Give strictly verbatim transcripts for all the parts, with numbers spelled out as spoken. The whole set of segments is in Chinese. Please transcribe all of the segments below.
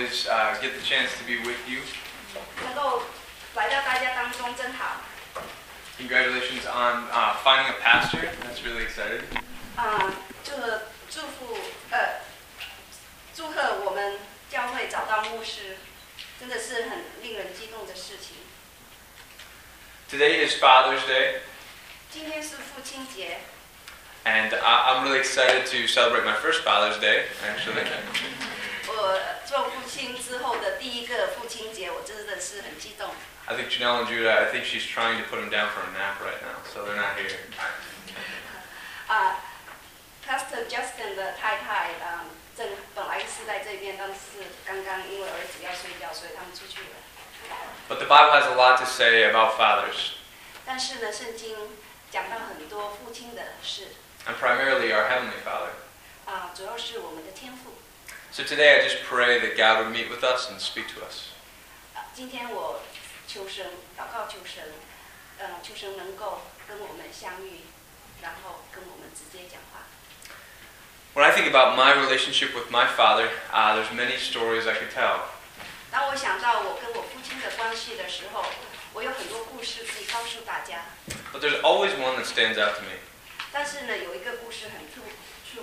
always uh, get the chance to be with you. 能够来到大家当中真好。 Congratulations on uh, finding a pastor. That's really exciting. 啊，祝祝福呃，祝贺我们教会找到牧师，真的是很令人激动的事情。 Today is Father's Day. 今天是父亲节。 And I, I'm really excited to celebrate my first Father's Day, actually. 我做父亲之后的第一个父亲节，我真的是很激动。 I think Janelle and Judah, I think she's trying to put them down for a nap right now, so they're not here. 啊 ，Pastor Justin 的太太啊，正本来是在这边，但是刚刚因为儿子要睡觉，所以他们出去了。 But the Bible has a lot to say about fathers. 但是呢，圣经讲到很多父亲的事。 And primarily our Heavenly Father. 啊，主要是我们的天父。 So today I just pray that God would meet with us and speak to us. 今天我求神祷告，求神，呃，求神能够跟我们相遇，然后跟我们直接讲话。 When I think about my relationship with my father, uh, there's many stories I could tell. 当我想到我跟我父亲的关系的时候，我有很多故事可以告诉大家。 But there's always one that stands out to me. 但是呢，有一个故事很突出。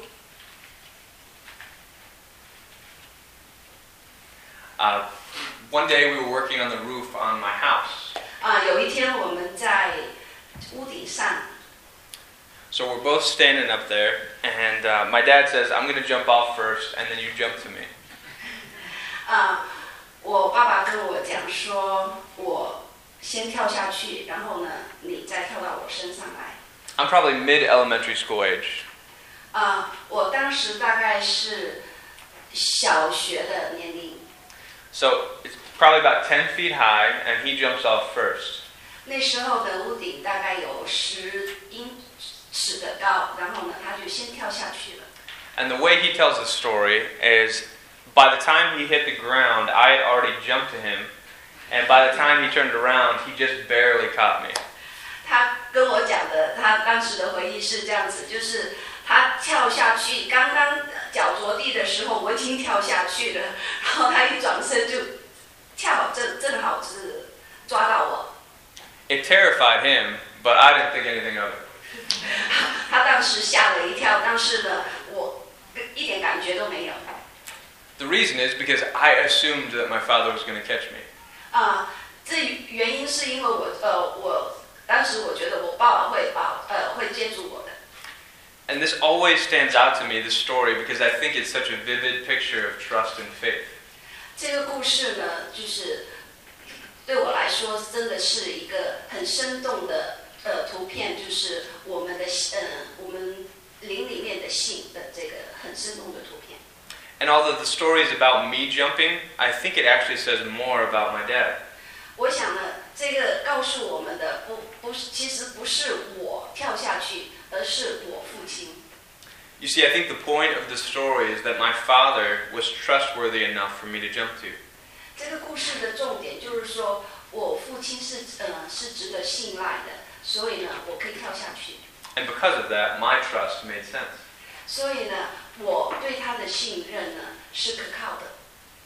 Uh, one day we were working on the roof on my house. 啊，有一天我们在屋顶上。 So we're both standing up there, and uh, my dad says, "I'm going to jump off first, and then you jump to me." 啊，我爸爸跟我讲说，我先跳下去，然后呢，你再跳到我身上来。 I'm probably mid-elementary school age. 啊，我当时大概是小学的年龄。 So it's probably about ten feet high, and he jumps off first. 那时候的屋顶大概有十英尺的高，然后呢，他就先跳下去了。 And the way he tells the story is, by the time he hit the ground, I had already jumped to him, and by the time he turned around, he just barely caught me. 他跟我讲的，他当时的回忆是这样子，就是他跳下去，刚刚脚着地的时候，我已经跳下去了，然后他一转身就恰好正正好是抓到我。 It terrified him, but I didn't think anything of it. 他当时吓了一跳，但是呢，我一点感觉都没有。 The reason is because I assumed that my father was going to catch me. 啊，这原因是因为我呃我。当时我觉得我爸爸会保呃会接住我的。 And this always stands out to me, this story, because I think it's such a vivid picture of trust and faith. 这个故事呢，就是对我来说真的是一个很生动的呃图片，就是我们的呃我们灵里面的信的这个很生动的图片。 And although the story is about me jumping, I think it actually says more about my dad. 我想呢，这个告诉我们的不不是，其实不是我跳下去，而是我父亲。 You see, I think the point of the story is that my father was trustworthy enough for me to jump to. 这个故事的重点就是说，我父亲是呃是值得信赖的，所以呢，我可以跳下去。 And because of that, my trust made sense. 所以呢，我对他的信任呢是可靠的。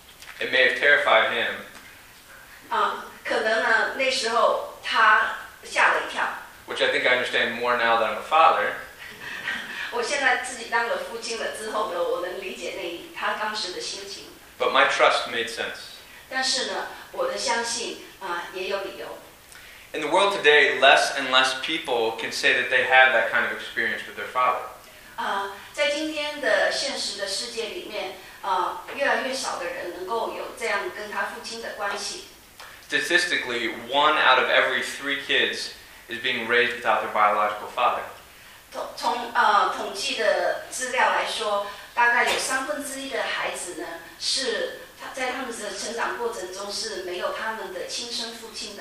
It may have terrified him. 啊，可能呢那时候他吓了一跳。 Which I think I understand more now that I'm a father. 我现在自己当了父亲了之后呢，我能理解那他当时的心情。 But my trust made sense. 但是呢，我的相信啊也有理由。 In the world today, less and less people can say that they have that kind of experience with their father. 啊，在今天的现实的世界里面，啊，越来越少的人能够有这样跟他父亲的关系。 Statistically, one out of every three kids is being raised without their biological father. 从从呃统计的资料来说，大概有三分之一的孩子呢是他在他们的成长过程中是没有他们的亲生父亲的。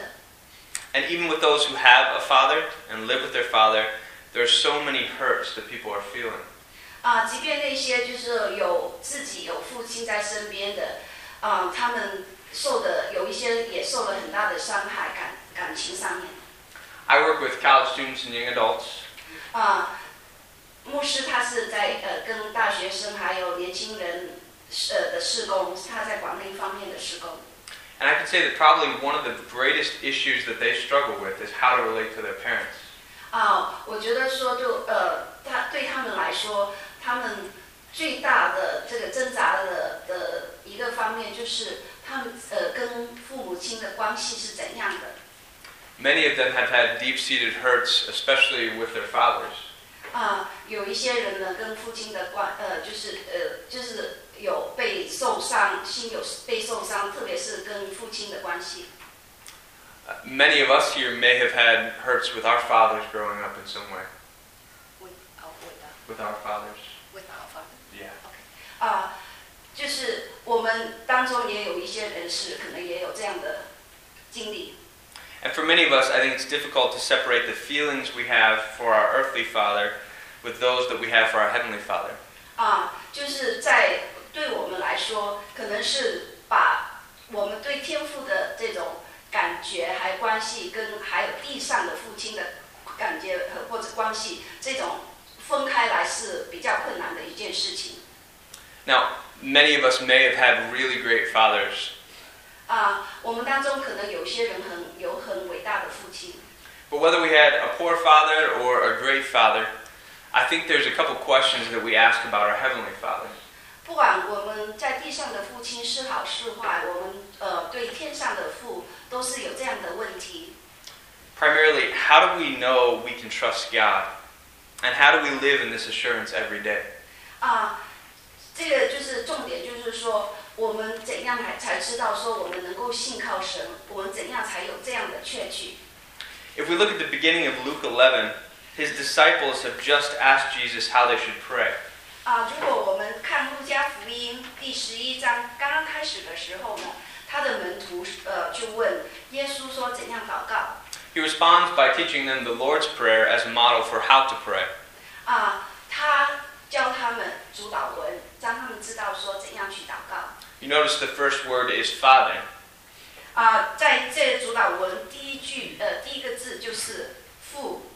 And even with those who have a father and live with their father, there are so many hurts that people are feeling. 啊，即便那些就是有自己有父亲在身边的，啊，他们受的有一些也受了很大的伤害，感感情上面。 I work with college students and young adults. 啊，牧师他是在呃跟大学生还有年轻人呃的事工，他在管那一方面的事工。 And I can say that probably one of the greatest issues that they struggle with is how to relate to their parents. 啊，我觉得说就呃，他对他们来说，他们最大的这个挣扎的的一个方面就是他们呃跟父母亲的关系是怎样的。 Many of them have had deep-seated hurts, especially with their fathers. 啊，有一些人呢跟父亲的关呃就是呃就是有被受伤，心有被受伤，特别是跟父亲的关系。 Uh, many of us here may have had hurts with our fathers growing up in some way. With our, with our, with our fathers. With our father. Yeah. Okay. 啊，就是我们当中也有一些人是可能也有这样的经历。 And for many of us, I think it's difficult to separate the feelings we have for our earthly father with those that we have for our heavenly father. 啊，就是在对我们来说，可能是把我们对天父的这种感觉还有关系，跟还有地上的父亲的感觉和或者关系，这种分开来是比较困难的一件事情。 Now, many of us may have had really great fathers. 啊，我们当中可能有些人很有很伟大的父亲。 But whether we had a poor father or a great father, I think there's a couple questions that we ask about our heavenly father. 不管我们在地上的父亲是好是坏，我们呃对天上的父都是有这样的问题。 Primarily, how do we know we can trust God? And how do we live in this assurance every day? 啊，这个就是重点，就是说我们怎样才才知道说我们能够信靠神，我们怎样才有这样的确据。 If we look at the beginning of Luke eleven, his disciples have just asked Jesus how they should pray. 啊，如果我们看路加福音第十一章刚刚开始的时候呢，他的门徒呃就问耶稣说怎样祷告。 He responds by teaching them the Lord's Prayer as a model for how to pray. 啊，他教他们主祷文，让他们知道说怎样去祷告。 You notice the first word is Father. 啊，在这主祷文第一句呃第一个字就是父。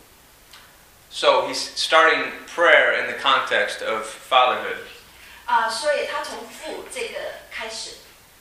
So he's starting prayer in the context of fatherhood. 啊，所以他从父这个开始。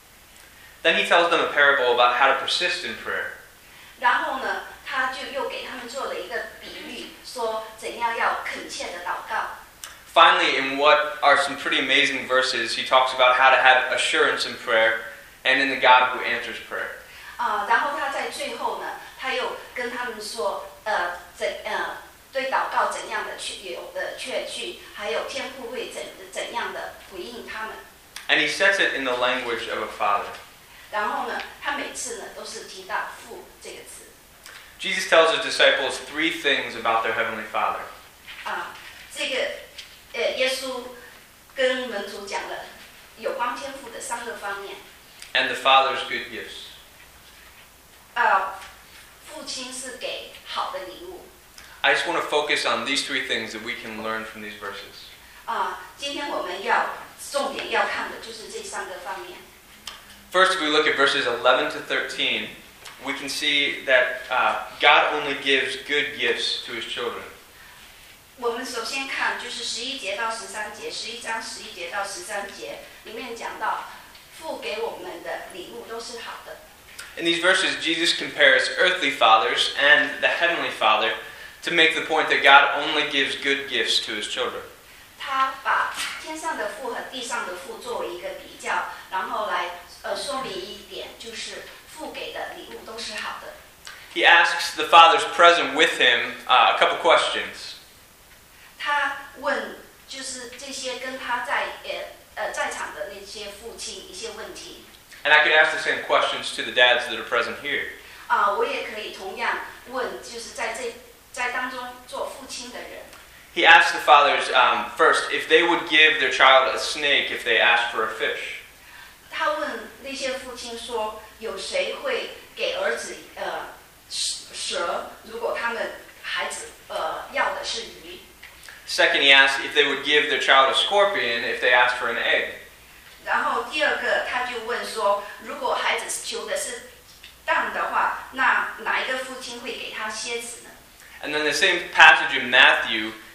Then he tells them a parable about how to persist in prayer. 然后呢，他就又给他们做了一个比喻，说怎样要恳切的祷告。 Finally, in what are some pretty amazing verses, he talks about how to have assurance in prayer and in the God who answers prayer. 啊，然后他在最后呢，他又跟他们说，呃，怎呃对祷告怎样的确有的确据，还有天父会怎怎样的回应他们。 And he sets it in the language of a father. 然后呢，他每次呢都是提到父这个词。 Jesus tells his disciples three things about their heavenly father. 啊，这个呃，耶稣跟门徒讲了有关天父的三个方面。 And the father's good gifts. 啊，父亲是给好的礼物。 I just want to focus on these three things that we can learn from these verses. 啊，今天我们要重点要看的就是这三个方面。 First, if we look at verses eleven to thirteen, we can see that uh, God only gives good gifts to his children. 我们首先看就是十一节到十三节，十一章十一节到十三节里面讲到，父给我们的礼物都是好的。 In these verses, Jesus compares earthly fathers and the heavenly Father to make the point that God only gives good gifts to his children. 他把天上的父和地上的父作为一个比较，然后来呃说明一点，就是父给的礼物都是好的。 He asks the fathers present with him uh, a couple questions. 他问就是这些跟他在呃呃在场的那些父亲一些问题。 And I could ask the same questions to the dads that are present here. 啊，我也可以同样问，就是在这在当中做父亲的人。 He asked the fathers um, first if they would give their child a snake if they asked for a fish. 他问那些父亲说：“有谁会给儿子呃蛇？如果他们孩子呃要的是鱼。” Second, he asked if they would give their child a scorpion if they asked for an egg. 然后第二个他就问说：“如果孩子求的是蛋的话，那哪一个父亲会给他蝎子呢？” And then the same passage in Matthew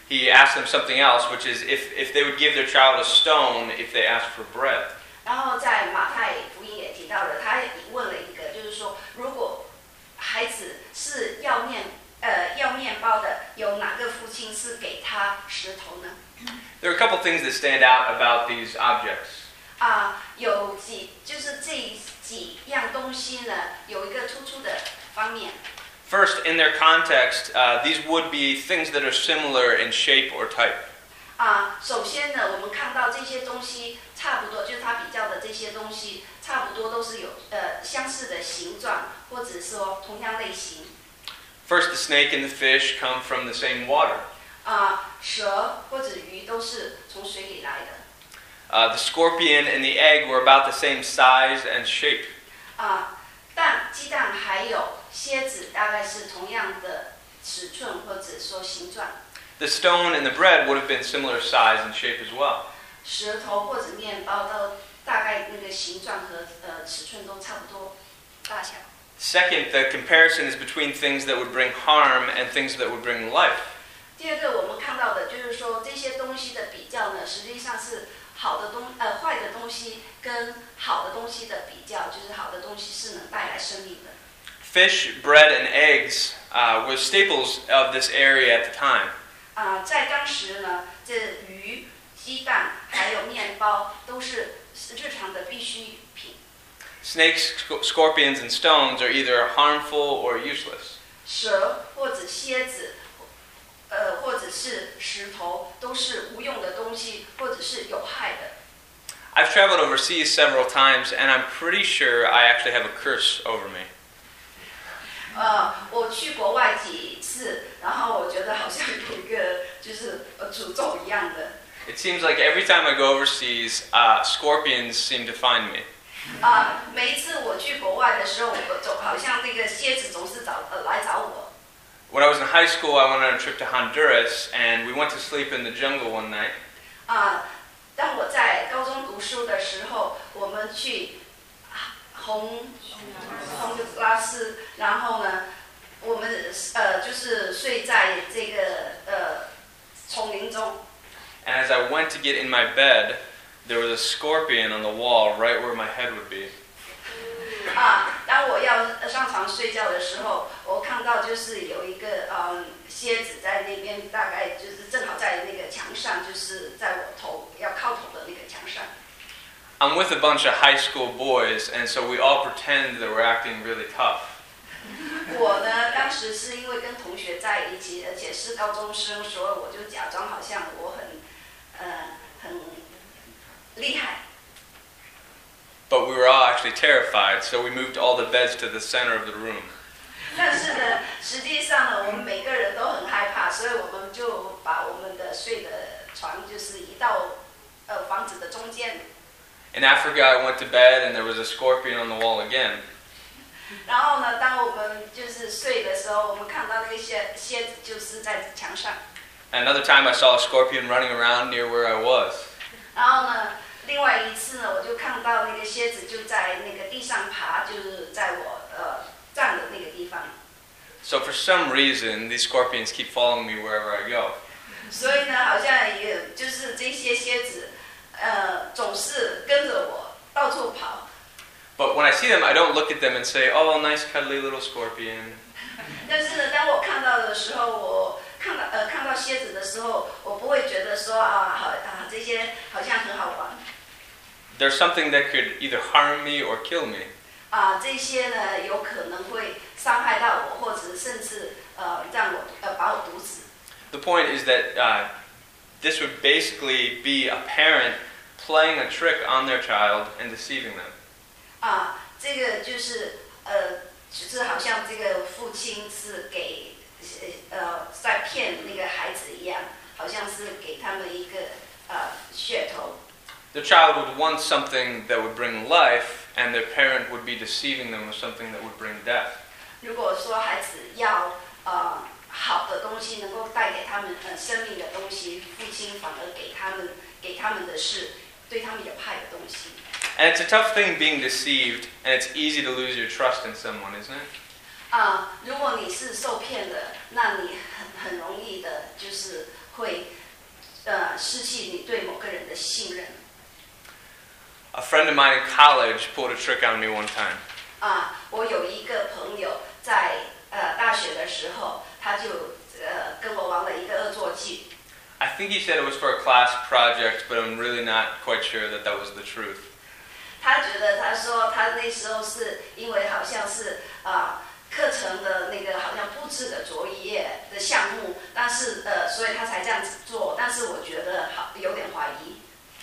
he asked them something else, which is if, if they would give their child a stone if they asked for bread. 然后在马太福音也提到了，他也问了一个，就是说，如果孩子是要面呃要面包的，有哪个父亲是给他石头呢？ There are a couple things that stand out about these objects. 啊，有几就是这几样东西呢，有一个突出的方面。 First, in their context, uh, these would be things that are similar in shape or type. 啊，首先呢，我们看到这些东西差不多，就是它比较的这些东西，差不多都是有呃相似的形状，或者说同样类型。 First, the snake and the fish come from the same water. 啊，蛇或者鱼都是从水里来的。 Uh, the scorpion and the egg were about the same size and shape. 啊，蛋、鸡蛋还有蝎子大概是同样的尺寸或者说形状。 The stone and the bread would have been similar size and shape as well. 石头或者面包都大概那个形状和呃尺寸都差不多大小。 Second, the comparison is between things that would bring harm and things that would bring life. 第二个我们看到的就是说这些东西的比较呢，实际上是好的东呃坏的东西跟好的东西的比较，就是好的东西是能带来生命的。 Fish, bread, and eggs uh, were staples of this area at the time. 啊、在当时呢，这鱼、鸡蛋还有面包都是日常的必需品。 Snakes, sc- scorpions, and stones are either harmful or useless. 蛇或者蝎子，呃，或者是石头，都是无用的东西，或者是有害的。 I've traveled overseas several times, and I'm pretty sure I actually have a curse over me. 呃，我去国外几次，然后我觉得好像有一个就是呃诅咒一样的。 It seems like every time I go overseas, uh, scorpions seem to find me. 啊、每一次我去国外的时候，我总好像那个蝎子总是找呃来找我。 When I was in high school, I went on a trip to Honduras, and we went to sleep in the jungle one night. 啊、当我在高中读书的时候，我们去红洪拉斯，然后呢，我们呃就是睡在这个呃丛林中。 And as I went to get in my bed, there was a scorpion on the wall right where my head would be. 啊，当我要上床睡觉的时候，我看到就是有一个嗯蝎子在那边，大概就是正好在那个墙上，就是在我头要靠头的那个墙上。 I'm with a bunch of high school boys, and so we all pretend that we're acting really tough. 我呢，当时是因为跟同学在一起，而且是高中生，所以我就假装好像我很呃很厉害。 But we were all actually terrified, so we moved all the beds to the center of the room. 但是呢，实际上呢，我们每个人都很害怕，所以我们就把我们的睡的床就是移到呃房子的中间。 In Africa, I went to bed, and there was a scorpion on the wall again. 然后呢，当我们就是睡的时候，我们看到那个蝎蝎子就是在墙上。 Another time, I saw a scorpion running around near where I was. 然后呢，另外一次呢，我就看到那个蝎子就在那个地上爬，就是在我呃站的那个地方。 So for some reason, these scorpions keep following me wherever I go. 所以呢，好像也就是这些蝎子，呃，总是跟着我到处跑。 But when I see them, I don't look at them and say, "Oh, nice cuddly little scorpion." 但是呢，当我看到的时候，我看到呃看到蝎子的时候，我不会觉得说啊好啊这些好像很好玩。 There's something that could either harm me or kill me. 啊，这些呢有可能会伤害到我，或者甚至呃让我呃把我毒死。 The point is that uh, this would basically be a parent playing a trick on their child and deceiving them. 啊，这个就是呃，就是好像这个父亲是给呃在骗那个孩子一样，好像是给他们一个呃噱头。 The child would want something that would bring life, and their parent would be deceiving them with something that would bring death. 如果说孩子要呃好的东西，能够带给他们呃生命的东西，父亲反而给他们给他们的是对他们有害的东西。 And it's a tough thing being deceived, and it's easy to lose your trust in someone, isn't it? 啊，如果你是受骗的，那你很很容易的，就是会呃失去你对某个人的信任。 A friend of mine in college pulled a trick on me one time. 啊，我有一个朋友在呃大学的时候，他就呃跟我玩了一个恶作剧。 I think he said it was for a class project, but I'm really not quite sure that that was the truth. 他觉得他说他那时候是因为好像是啊、呃、课程的那个好像布置的作业的项目，但是呃所以他才这样子做，但是我觉得好有点怀疑。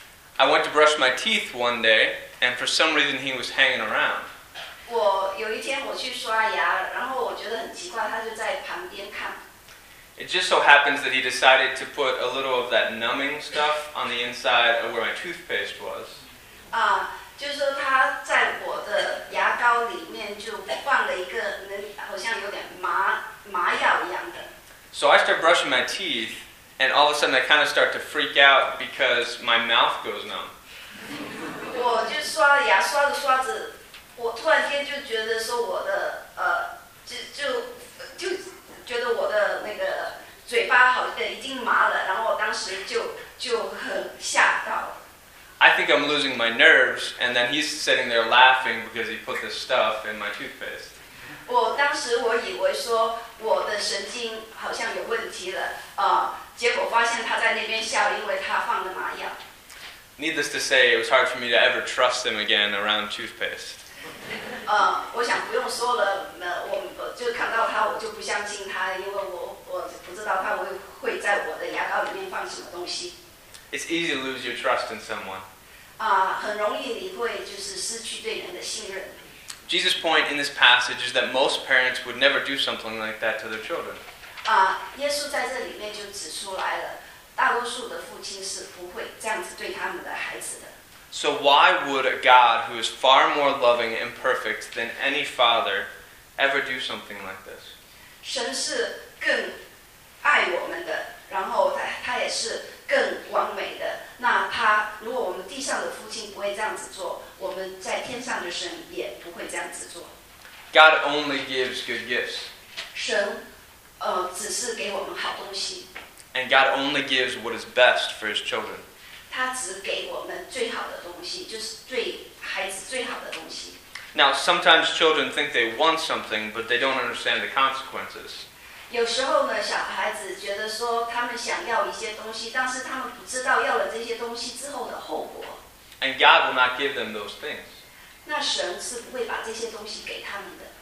I went to brush my teeth one day, and for some reason he was hanging around. 我有一天我去刷牙，然后我觉得很奇怪，他就在旁边看。 It just so happens that he decided to put a little of that numbing stuff on the inside of where my toothpaste was. 啊、uh, 就是说他在我的牙膏里面就放了一个好像有点麻麻药一样的。 So I start brushing my teeth, and all of a sudden I kind of start to freak out because my mouth goes numb. 我就刷牙刷着刷着，我突然间就觉得说我的呃就就就觉得我的那个嘴巴好像已经麻了，然后我当时就就很吓到。 I think I'm losing my nerves, and then he's sitting there laughing because he put this stuff in my toothpaste. 我当时我以为说我的神经好像有问题了，呃，结果发现他在那边笑，因为他放了麻药。 Needless to say, it was hard for me to ever trust him again around toothpaste. 呃，我想不用说了，呃，我就看到他，我就不相信他，因为我我不知道他会会在我的牙膏里面放什么东西。 It's easy to lose your trust in someone. 啊、呃，很容易你会就是失去对人的信任。 Jesus' point in this passage is that most parents would never do something like that to their children. 啊、呃，耶稣在这里面就指出来了，大多数的父亲是不会这样子对他们的孩子的。 So why would a God who is far more loving and perfect than any father ever do something like this? 神是更爱我们的，然后他他也是更完美的。那他如果我们地上的父亲不会这样子做，我们在天上的神也不会这样子做。 God only gives good gifts. 神呃只是给我们好东西。 And God only gives what is best for His children. 他只给我们最好的东西，就是对孩子最好的东西。 Now, sometimes children think they want something, but they don't understand the consequences. 有时候呢，小孩子觉得说他们想要一些东西，但是他们不知道要了这些东西之后的后果。 And God will not give them those things. 那神是不会把这些东西给他们的。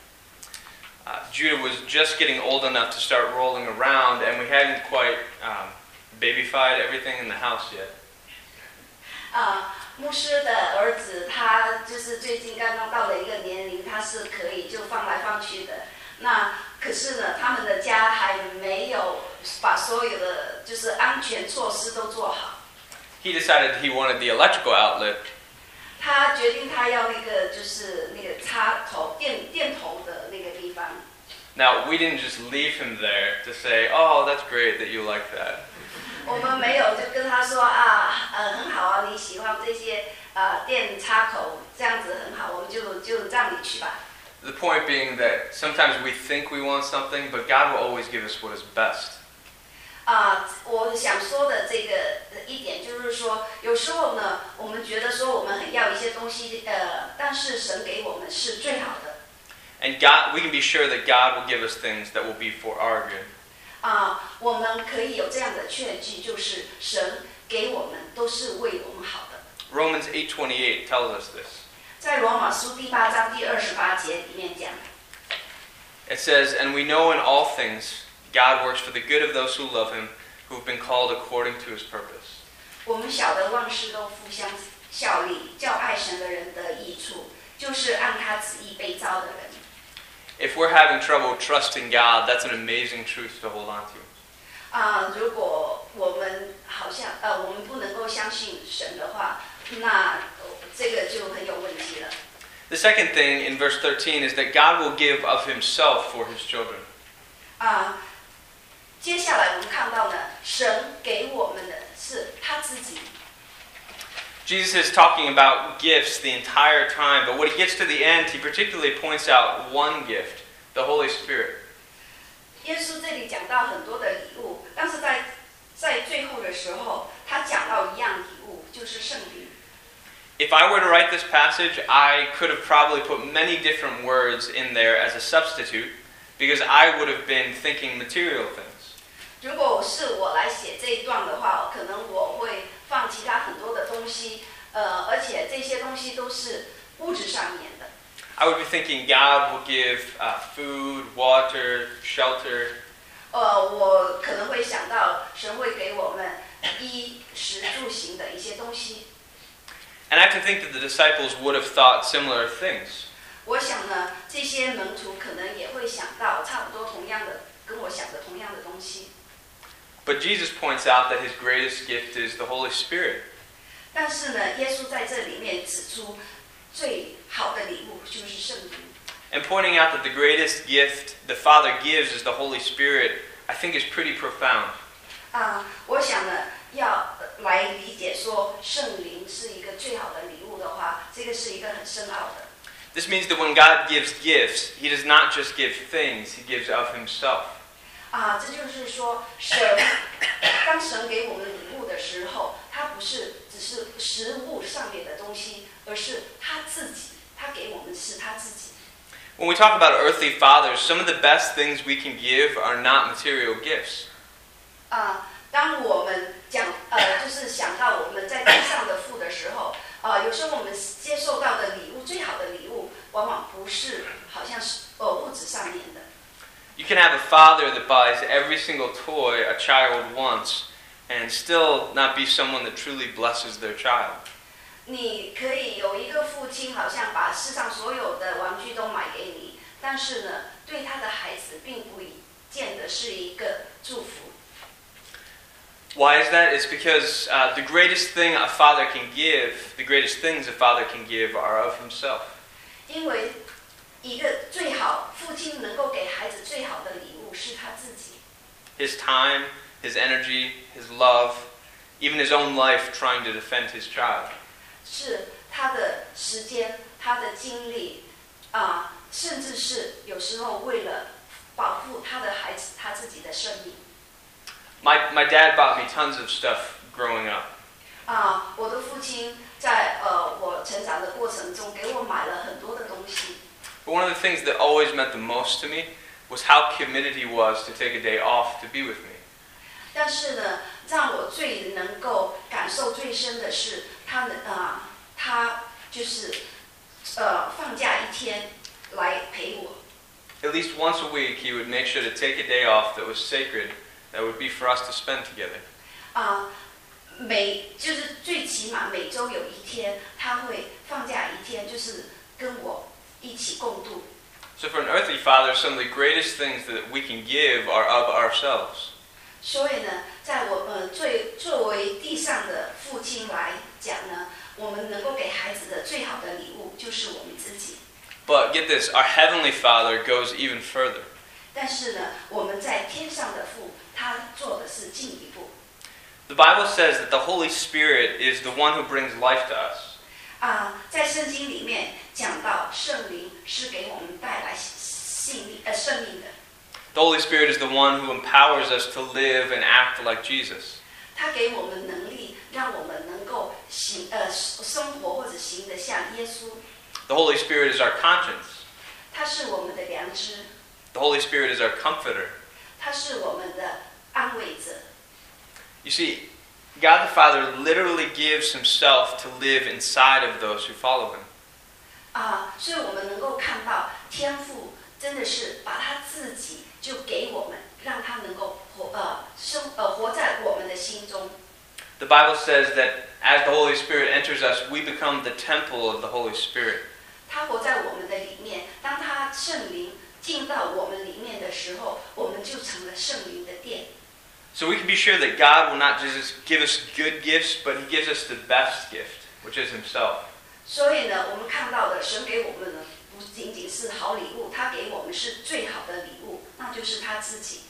Uh, Judah was just getting old enough to start rolling around, and we hadn't quite um, babyfied everything in the house yet. 啊，牧师的儿子他就是最近刚刚到了一个年龄，他是可以就放来放去的。那可是呢，他们的家还没有把所有的就是安全措施都做好。 He decided he wanted the electrical outlet. 他决定他要那个就是那个插头电电头的那个地方。 Now, we didn't just leave him there to say, "Oh, that's great that you like that." 我们没有就跟他说啊，呃，很好啊，你喜欢这些呃电插口，这样子很好，我们就就让你去吧。 The point being that sometimes we think we want something, but God will always give us what is best. 啊、呃，我想说的这个一点就是说，有时候呢，我们觉得说我们很要一些东西，呃，但是神给我们是最好的。 And God, we can be sure that God will give us things that will be for our good. 啊、呃，我们可以有这样的确据，就是神给我们都是为我们好的。 Romans eight twenty-eight tells us this. 在罗马书第八章第二十八节里面讲 It says, "And we know in all things God works for the good of those who love Him, who have been called according to His purpose." 我们晓得万事都互相效力，叫爱神的人得益处，就是按他旨意被召的人。 If we're having trouble trusting God, that's an amazing truth to hold on to. 啊、呃，如果我们好像呃，我们不能够相信神的话，那、呃、这个就很有问题了。 The second thing in verse thirteen is that God will give of Himself for His children. 啊、呃，接下来我们看到呢，神给我们的是他自己。 Jesus is talking about gifts the entire time, but when he gets to the end, he particularly points out one gift, the Holy Spirit. 耶稣这里讲到很多的礼物，但是在在最后的时候，他讲到一样礼物，就是圣灵。 If I were to write this passage, I could have probably put many different words in there as a substitute, because I would have been thinking material things. 如果是我来写这一段的话，可能我会放其他很多的东西，呃，而且这些东西都是物质上面的。 I would be thinking God will give uh, food, water, shelter. 呃，我可能会想到神会给我们衣食住行的一些东西。 And I have to think that the disciples would have thought similar things. 我想呢，这些门徒可能也会想到差不多同样的，跟我想的同样的东西。 But Jesus points out that his greatest gift is the Holy Spirit. 但是呢，耶稣在这里面指出，最好的礼物就是圣灵。 And pointing out that the greatest gift the Father gives is the Holy Spirit, I think is pretty profound. 啊，我想呢，要来理解说圣灵是一个最好的礼物的话，这个是一个很深奥的。 This means that when God gives gifts, he does not just give things, he gives of himself. 啊，这就是说，神当神给我们礼物的时候，他不是只是食物上面的东西，而是他自己，他给我们是他自己。 When we talk about earthly fathers, some of the best things we can give are not material gifts. 啊，当我们讲呃，就是想到我们在地上的父的时候，啊，有时候我们接受到的礼物，最好的礼物，往往不是好像是呃物质上面的。 You can have a father that buys every single toy a child wants and still not be someone that truly blesses their child. 你可以有一个父亲，好像把世上所有的玩具都买给你，但是呢，对他的孩子并不见得是一个祝福。 Why is that? It's because uh, the greatest thing a father can give, the greatest things a father can give are of himself. 因为一个最好父亲能够给孩子最好的礼物是他自己。 His time, his energy, his love, even his own life trying to defend his child. 是他的时间，他的精力，啊、呃，甚至是有时候为了保护他的孩子，他自己的生命。 My my dad bought me tons of stuff growing up. 啊、呃，我的父亲在呃我成长的过程中给我买了很多的东西。 But one of the things that always meant the most to me was how committed he was to take a day off to be with me. 但是呢，让我最能够感受最深的是，他的啊、呃，他就是呃放假一天来陪我。 At least once a week, he would make sure to take a day off that was sacred, that would be for us to spend together. 啊、呃，每就是最起码每周有一天，他会放假一天，就是跟我一起共度。 So for an earthly father, some of the greatest things that we can give are of ourselves. 所以呢，在我呃最作为地上的父亲来讲呢，我们能够给孩子的最好的礼物就是我们自己。 But get this, our heavenly Father goes even further. 但是呢，我们在天上的父，他做的是进一步。 The Bible says that the Holy Spirit is the one who brings life to us. 啊、呃，在圣经里面讲到圣灵是给我们带来性命呃生命的。 The Holy Spirit is the one who empowers us to live and act like Jesus. 他给我们能力，让我们能够行呃生活或者行得像耶稣。 The Holy Spirit is our conscience. 他是我们的良知。 The Holy Spirit is our comforter. 他是我们的安慰者。 You see, God the Father literally gives himself to live inside of those who follow him. 啊、呃，所以我们能够看到天父真的是把他自己就给我们，让他能够活呃生呃活在我们的心中。 The Bible says that as the Holy Spirit enters us, we become the temple of the Holy Spirit. 他活在我们的里面，当他圣灵进到我们里面的时候，我们就成了圣灵的殿。 So we can be sure that God will not just give us good gifts, but he gives us the best gift, which is himself. 所以呢，我们看到的神给我们的不仅仅是好礼物，他给我们是最好的礼物，那就是他自己。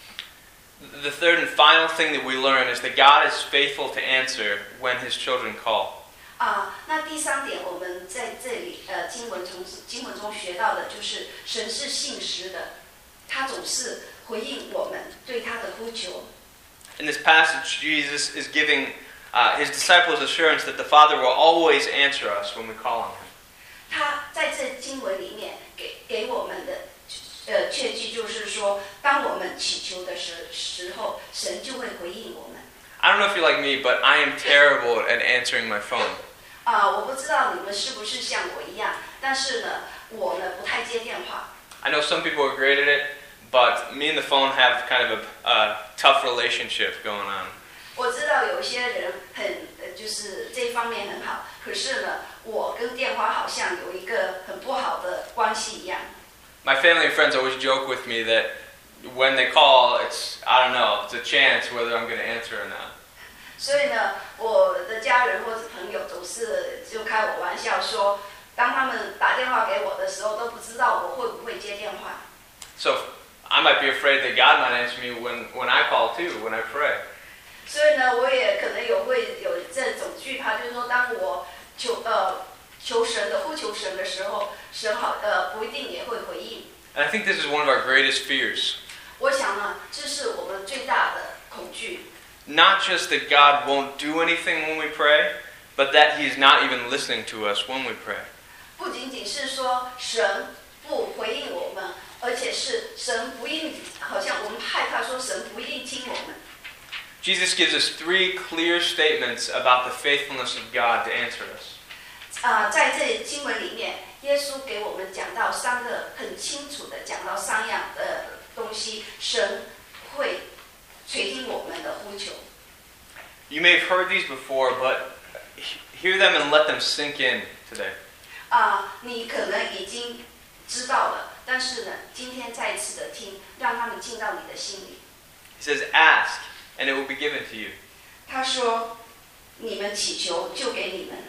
The third and final thing that we learn is that God is faithful to answer when his children call. 啊，那第三点，我们在这里呃经文从经文中学到的就是神是信实的，他总是回应我们对他的呼求。 In this passage, Jesus is giving uh, his disciples assurance that the Father will always answer us when we call on him. 他在这经文里面给给我们的呃确据就是说，当我们祈求的时时候，神就会回应我们。 I don't know if you're like me, but I am terrible at answering my phone. 啊，我不知道你们是不是像我一样，但是呢，我呢不太接电话。 I know some people are great at it, but me and the phone have kind of a, a tough relationship going on. 我知道有些人很就是这一方面很好，可是呢，我跟电话好像有一个很不好的关系一样。 My family and friends always joke with me that when they call, it's, I don't know, it's a chance whether I'm going to answer or not. 所以呢，我的家人或者朋友总是就开我玩笑说，当他们打电话给我的时候，都不知道我会不会接电话。 So I might be afraid that God might answer me when, when I call too, when I pray. 所以呢，我也可能有会有这种惧怕，就是说，当我求呃求神的呼求神的时候，神好呃不一定也会回应。 And I think this is one of our greatest fears. 我想呢，这是我们最大的恐惧。 Not just that God won't do anything when we pray, but that He's not even listening to us when we pray. 不仅仅是说神不回应我们，而且是神不应，好像我们害怕说神不一定听我们。 Jesus gives us three clear statements about the faithfulness of God to answer us. 啊、呃，在这经文里面，耶稣给我们讲到三个很清楚的讲到三样的东西，神会垂听我们的呼求。 You may have heard these before, but hear them and let them sink in today. 啊、呃，你可能已经知道了，但是呢，今天再一次的听，让他们进到你的心里。 He says, "Ask, and it will be given to you." 他说：“你们祈求，就给你们；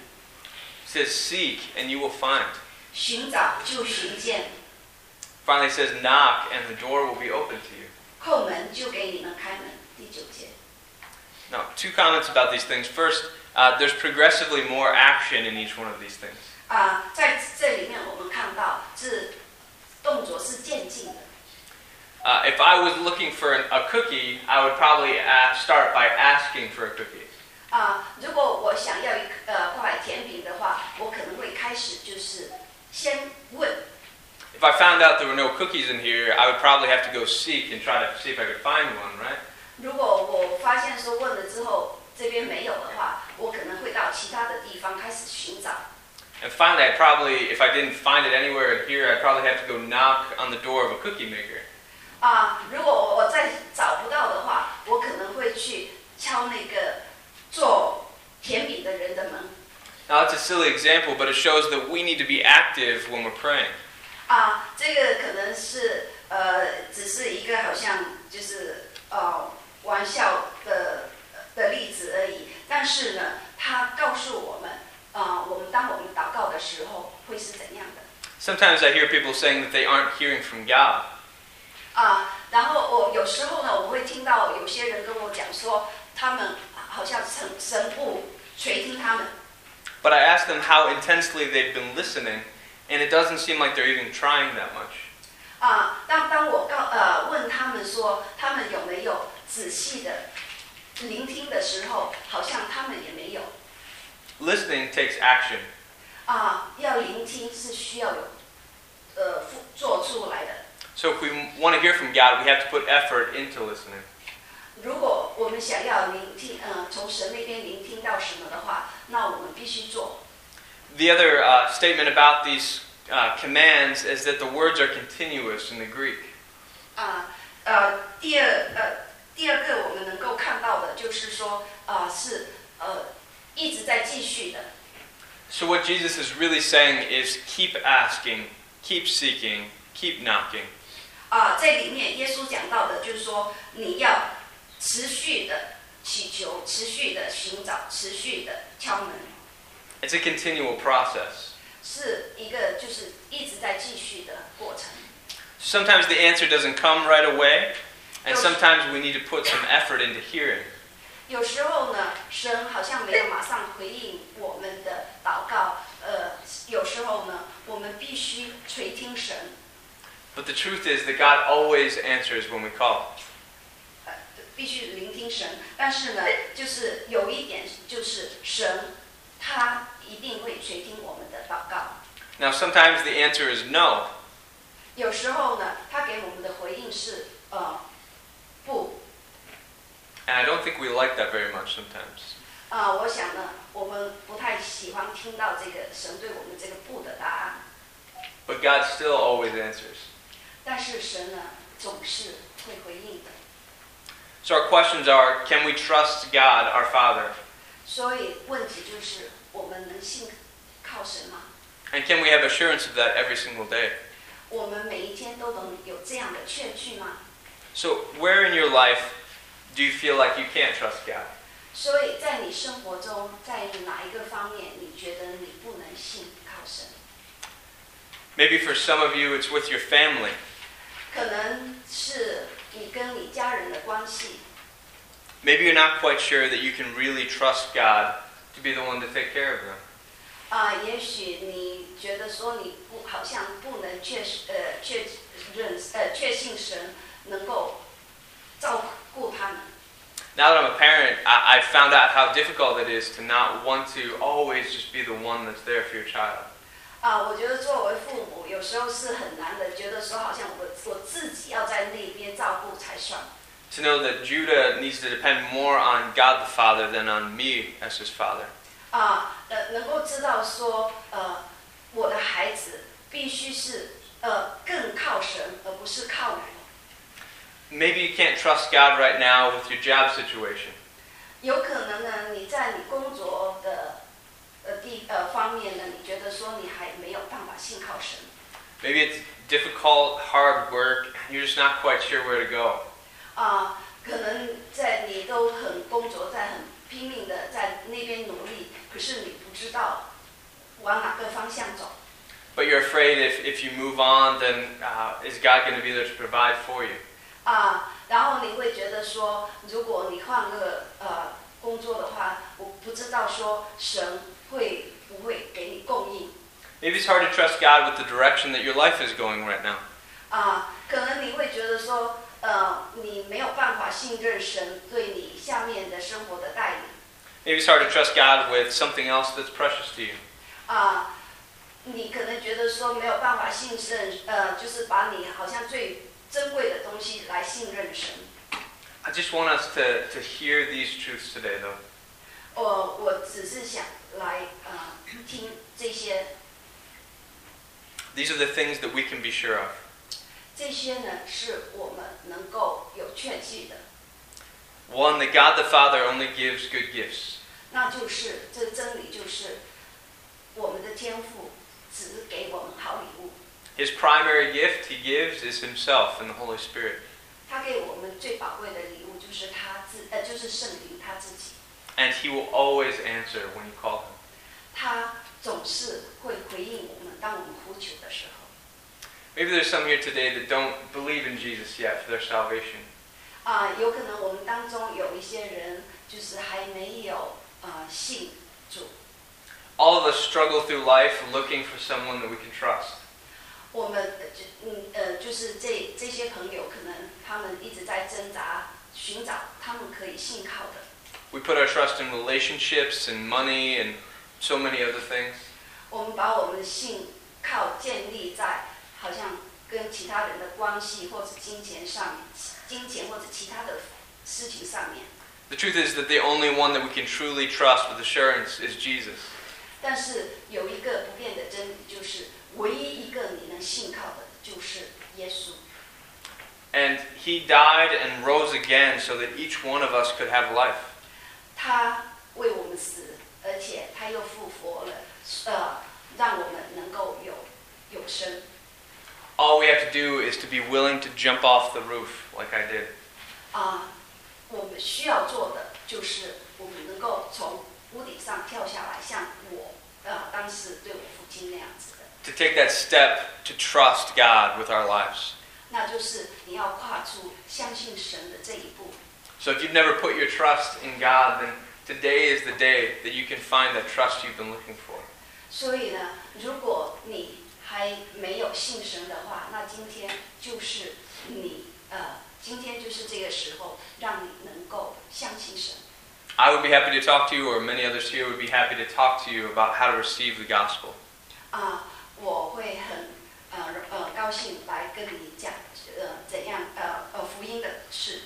He says, "Seek, and you will find." 寻找，就寻见； Finally, he says, "Knock, and the door will be open to you." 叩门，就给你们开门。”第九节。 Now, two comments about these things. First, uh, there's progressively more action in each one of these things. 啊、呃，在这里面我们看到，是动作是渐进的。 Uh, if I was looking for an, a cookie, I would probably ask, start by asking for a cookie. 啊、呃，如果我想要一呃块甜饼的话，我可能会开始就是先问。 If I found out there were no cookies in here, I would probably have to go seek and try to see if I could find one, right? 如果我发现说问了之后这边没有的话，我可能会到其他的地方开始寻找。 And finally, I'd probably, if I didn't find it anywhere in here, I'd probably have to go knock on the door of a cookie maker. 啊、如果我再找不到的话，我可能会去敲那个做甜饼的人的门。 Now, that's a silly example, but it shows that we need to be active when we're praying. 啊，这个可能是呃，只是一个好像就是呃玩笑的的例子而已。但是呢，它告诉我们，啊、我们当我们祷告的时候会是怎样的。 Sometimes I hear people saying that they aren't hearing from God. 啊，然后我有时候呢，我会听到有些人跟我讲说，他们好像神神不垂听他们。 But I ask them how intensely they've been listening, and it doesn't seem like they're even trying that much. 啊，当当我告呃问他们说，他们有没有仔细的聆听的时候，好像他们也没有。 Listening takes action. 啊，要聆听是需要有呃做出来的。 So if we want to hear from God, we have to put effort into listening. 如果我们想要聆听，呃，从神那边聆听到什么的话，那我们必须做。 The other uh, statement about these uh, commands is that the words are continuous in the Greek. 啊，呃，第二呃第二个我们能够看到的就是说，啊、是呃一直在继续的。 So what Jesus is really saying is keep asking, keep seeking, keep knocking. 啊，在里面耶稣讲到的就是说，你要持续的祈求，持续的寻找，持续的敲门。 It's a continual process. 是一个就是一直在继续的过程。 Sometimes the answer doesn't come right away, and sometimes we need to put some effort into hearing. 有时候呢，神好像没有马上回应我们的祷告，呃，有时候呢，我们必须垂听神。 But the truth is that God always answers when we call. 呃，必须聆听听神，但是呢，就是有一点就是神他一定会垂听我们的祷告。 Now, sometimes the answer is no. 有时候呢，他给我们的回应是呃不。 And I don't think we like that very much sometimes. 啊、呃，我想呢，我们不太喜欢听到这个神对我们这个不的答案。 But God still always answers. 但是神呢，总是会回应的。 So our questions are, can we trust God, our Father? 所以问题就是，我们能信靠神吗？ And can we have assurance of that every single day? 我们每一天都能有这样的确据吗？ So where in your life do you feel like you can't trust God? 所以在你生活中，在哪一个方面，你觉得你不能信靠神？ Maybe for some of you it's with your family. 可能是你跟你家人的关系。 Maybe you're not quite sure that you can really trust God to be the one to take care of them. 啊、呃，也许你觉得说你不好像不能确呃确认呃确信神能够照顾他们。 Now that I'm a parent, I, I found out how difficult it is to not want to always just be the one that's there for your child. 啊、呃，我觉得作为父母，有时候是很难的，觉得说好像我我自己要在那边照顾才算。 To know that Judah needs to depend more on God the Father than on me as his father. 啊，呃，能够知道说，呃，我的孩子必须是呃更靠神，而不是靠我。 Maybe you can't trust God right now with your job situation. 有可能呢，你在你工作的呃地呃方面呢，你觉得说你还没有办法信靠神。 Maybe it's difficult, hard work, and you're just not quite sure where to go. 啊，可能在你都很工作，在很拼命的在那边努力，可是你不知道往哪个方向走。 But you're afraid if, if you move on, then uh, is God going to be there to provide for you? 啊，然后你会觉得说，如果你换个呃工作的话，我不知道说神会不会给你供应。 Maybe it's hard to trust God with the direction that your life is going right now. 啊，可能你会觉得说，呃，你没有办法信任神对你下面的生活的带领。 Maybe it's hard to trust God with something else that's precious to you. 啊，你可能觉得说没有办法信任，呃，就是把你好像最珍贵的东西来信任神。 I just want us to, to hear these truths today, though. 我我只是想来呃听这些， These are the things that we can be sure of. 这些呢是我们能够有确据的。 One, that God the Father only gives good gifts. 那就是这真理就是我们的天父只给我们好礼物。 His primary gift he gives is himself and the Holy Spirit. 他给我们最宝贵的礼物就是他自呃就是圣灵他自己。 And he will always answer when you call him. 他总是会回应我们，当我们呼求的时候。 Maybe there's some here today that don't believe in Jesus yet for their salvation. 啊、有可能我们当中有一些人就是还没有呃信主。 All of us struggle through life looking for someone that we can trust. 我们呃就嗯呃就是这这些朋友，可能他们一直在挣扎，寻找他们可以信靠的。 We put our trust in relationships and money and so many other things. 我们把我们的信靠建立在好像跟其他人的关系或者金钱上面，金钱或者其他的事情上面。 The truth is that the only one that we can truly trust with assurance is Jesus. 但是有一个不变的真理，就是唯一一个你能信靠的，就是耶稣。 And he died and rose again so that each one of us could have life. 他为我们死，而且他又复活了，呃，让我们能够有有生。 All we have to do is to be willing to jump off the roof like I did. 啊、我们需要做的就是我们能够从屋顶上跳下来，像我呃当时对我父亲那样子的。 To take that step to trust God with our lives. 那就是你要跨出相信神的这一步。 So if you've never put your trust in God, then today is the day that you can find that trust you've been looking for. 所以呢，如果你还没有信神的话，那今天就是你呃，今天就是这个时候，让你能够相 I would be happy to talk to you, or many others here would be happy to talk to you about how to receive the gospel. 啊、我会很呃呃高兴来跟你讲呃怎样呃呃福音的事。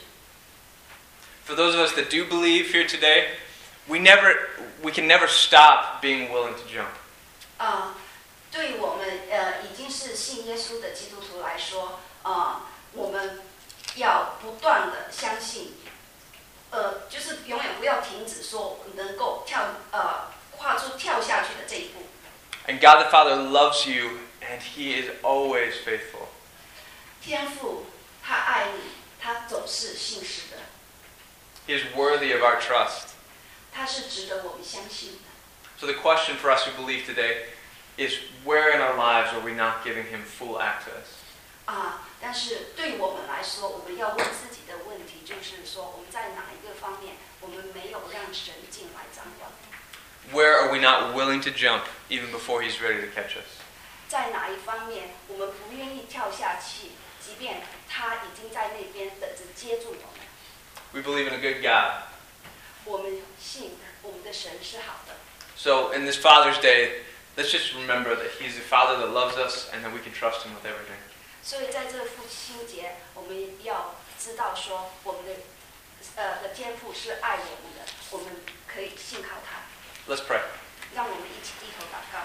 For those of us that do believe here today, we never, we can never stop being willing to jump. 啊、对我们呃已经是信耶稣的基督徒来说，啊、我们要不断的相信，呃，就是永远不要停止说能够跳呃跨出跳下去的这一步。 And God the Father loves you, and He is always faithful. 天父他爱你，他总是信实的， He is worthy of our trust. 他是值得我们相信的。 So the question for us who believe today is, where in our lives are we not giving Him full access? 啊，但是对我们来说，我们要问自己的问题就是说，我们在哪一个方面，我们没有让神进来掌管？ Where are we not willing to jump even before He's ready to catch us? 在哪一方面，我们不愿意跳下去，即便他已经在那边等着接住我们？ We believe in a good God. 我们信我们的神是好的。 So in this Father's Day, let's just remember that He's a Father that loves us and that we can trust Him with everything. 所以在这个父亲节，我们要知道说，我们的呃的天父是爱我们的，我们可以信靠他。 Let's pray. 让我们一起低头祷告。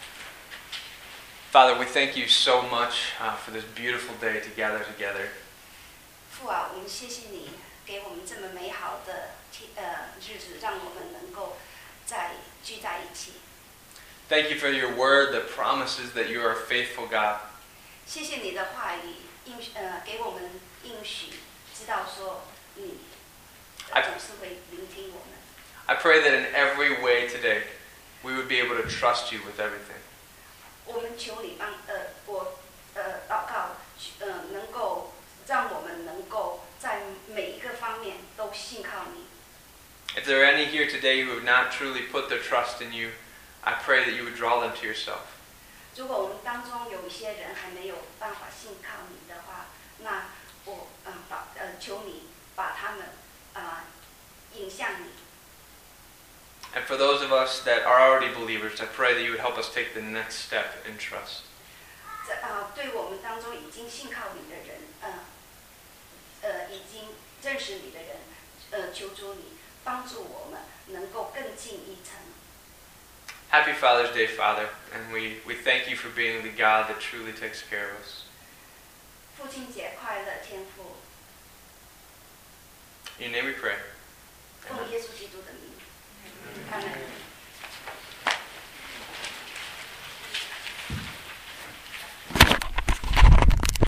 Father, we thank You so much uh, for this beautiful day to gather together. 父啊，我们谢谢你给我们这么美好的天呃日子，让我们能够在聚在一起。 Thank You for Your word that promises that You are a faithful God. 谢谢你的话语应呃给我们应许，知道说你呃总是会聆听我们。 I pray that in every way today, we would be able to trust You with everything. 我们求你帮呃我呃祷告，呃能够让我们能够在每一个方面都信靠你。 If there are any here today who have not truly put their trust in You, I pray that You would draw them to Yourself. 如果我们当中有一些人还没有办法信靠你的话，那我嗯把呃求你把他们啊、呃、引向你。 And for those of us that are already believers, I pray that You would help us take the next step in trust. 这啊、呃、对我们当中已经信靠你的人，呃呃已经认识你的人，呃求主你帮助我们能够更进一层。 Happy Father's Day, Father, and we, we thank You for being the God that truly takes care of us. 父亲节快乐，天父。 In Your name we pray. 奉耶稣基督的名，阿门。